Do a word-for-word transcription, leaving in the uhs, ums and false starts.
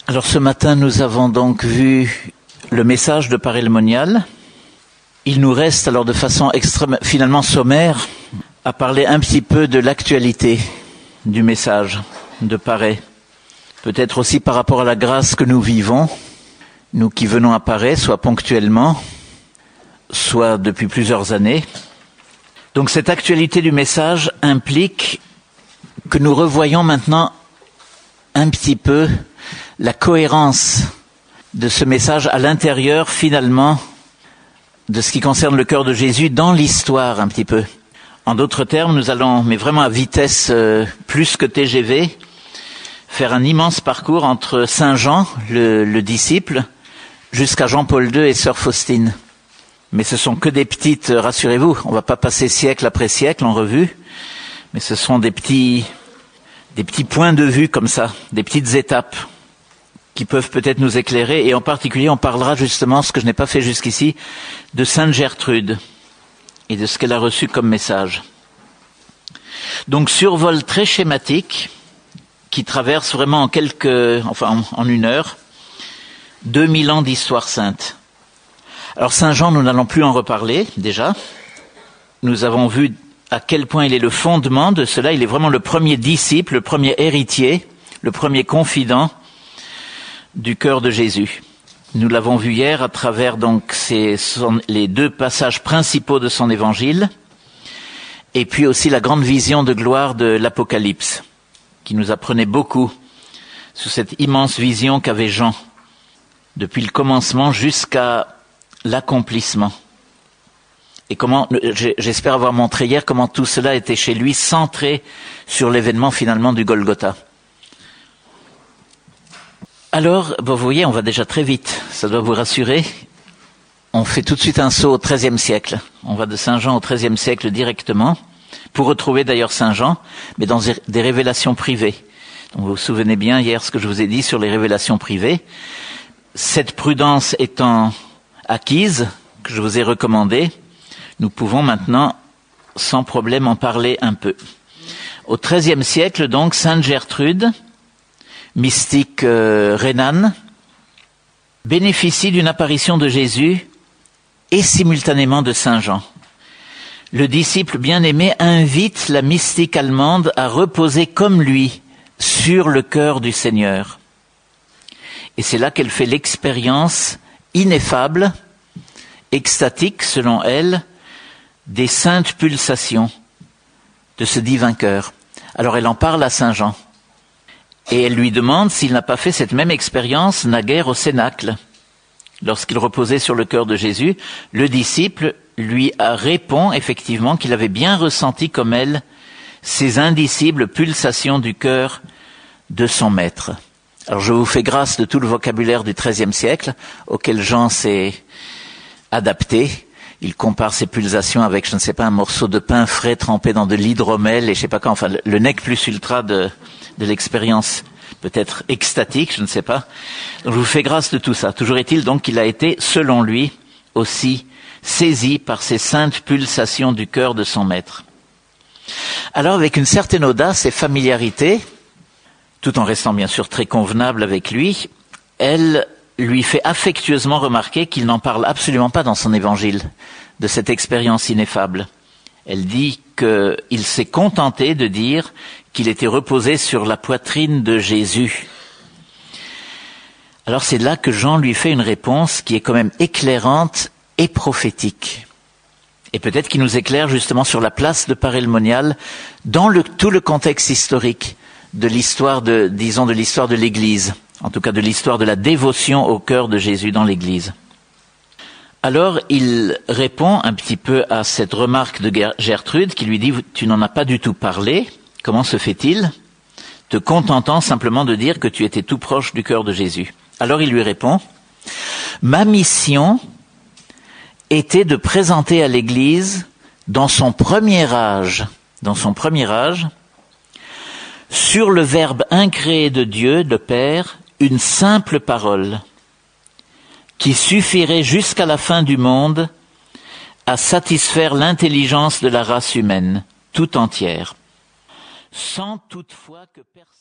Alors ce matin, nous avons donc vu le message de Parel Monial. Il nous reste alors de façon extrêmement, finalement sommaire, à parler un petit peu de l'actualité du message de Parel. Peut-être aussi par rapport à la grâce que nous vivons, nous qui venons à Parel, soit ponctuellement, soit depuis plusieurs années. Donc cette actualité du message implique que nous revoyons maintenant un petit peu la cohérence de ce message à l'intérieur, finalement, de ce qui concerne le cœur de Jésus dans l'histoire un petit peu. En d'autres termes, nous allons, mais vraiment à vitesse euh, plus que T G V, faire un immense parcours entre Saint Jean, le, le disciple, jusqu'à Jean-Paul deux et Sœur Faustine. Mais ce sont que des petites, rassurez-vous, on ne va pas passer siècle après siècle en revue, mais ce sont des petits, des petits points de vue comme ça, des petites étapes qui peuvent peut-être nous éclairer, et en particulier on parlera justement, ce que je n'ai pas fait jusqu'ici, de Sainte Gertrude et de ce qu'elle a reçu comme message. Donc survol très schématique qui traverse vraiment en quelques, enfin en, en une heure, deux mille ans d'histoire sainte. Alors Saint Jean, nous n'allons plus en reparler déjà. Nous avons vu à quel point il est le fondement de cela. Il est vraiment le premier disciple, le premier héritier, le premier confident du cœur de Jésus. Nous l'avons vu hier à travers donc ces, son, les deux passages principaux de son évangile, et puis aussi la grande vision de gloire de l'Apocalypse, qui nous apprenait beaucoup sur cette immense vision qu'avait Jean, depuis le commencement jusqu'à l'accomplissement. Et comment, j'espère avoir montré hier comment tout cela était chez lui centré sur l'événement finalement du Golgotha. Alors, bon, vous voyez, on va déjà très vite, ça doit vous rassurer. On fait tout de suite un saut au treizième siècle. On va de Saint Jean au treizième siècle directement, pour retrouver d'ailleurs Saint Jean, mais dans des révélations privées. Donc vous vous souvenez bien hier ce que je vous ai dit sur les révélations privées. Cette prudence étant acquise, que je vous ai recommandée, nous pouvons maintenant, sans problème, en parler un peu. Au treizième siècle, donc, Sainte Gertrude, mystique euh, rhénane, bénéficie d'une apparition de Jésus et simultanément de Saint Jean. Le disciple bien-aimé invite la mystique allemande à reposer comme lui sur le cœur du Seigneur. Et c'est là qu'elle fait l'expérience ineffable, extatique selon elle, des saintes pulsations de ce divin cœur. Alors elle en parle à Saint Jean. Et elle lui demande s'il n'a pas fait cette même expérience naguère au Cénacle. Lorsqu'il reposait sur le cœur de Jésus, le disciple lui répond effectivement qu'il avait bien ressenti comme elle ces indicibles pulsations du cœur de son maître. Alors je vous fais grâce de tout le vocabulaire du treizième siècle auquel Jean s'est adapté. Il compare ces pulsations avec, je ne sais pas, un morceau de pain frais trempé dans de l'hydromel et je sais pas quoi, enfin le nec plus ultra de, de l'expérience peut-être extatique, je ne sais pas. Donc je vous fais grâce de tout ça. Toujours est-il donc qu'il a été, selon lui, aussi saisi par ces saintes pulsations du cœur de son maître. Alors avec une certaine audace et familiarité, tout en restant bien sûr très convenable avec lui, elle lui fait affectueusement remarquer qu'il n'en parle absolument pas dans son évangile, de cette expérience ineffable. Elle dit qu'il s'est contenté de dire qu'il était reposé sur la poitrine de Jésus. Alors c'est là que Jean lui fait une réponse qui est quand même éclairante et prophétique. Et peut-être qu'il nous éclaire justement sur la place de Parel Monial dans le, tout le contexte historique de l'histoire de, disons, de l'histoire de l'Église. En tout cas de l'histoire de la dévotion au cœur de Jésus dans l'Église. Alors il répond un petit peu à cette remarque de Gertrude qui lui dit « Tu n'en as pas du tout parlé, comment se fait-il, te contentant simplement de dire que tu étais tout proche du cœur de Jésus ?» Alors il lui répond « Ma mission était de présenter à l'Église dans son premier âge, dans son premier âge, sur le Verbe incréé de Dieu, le Père, une simple parole qui suffirait jusqu'à la fin du monde à satisfaire l'intelligence de la race humaine tout entière, sans toutefois que personne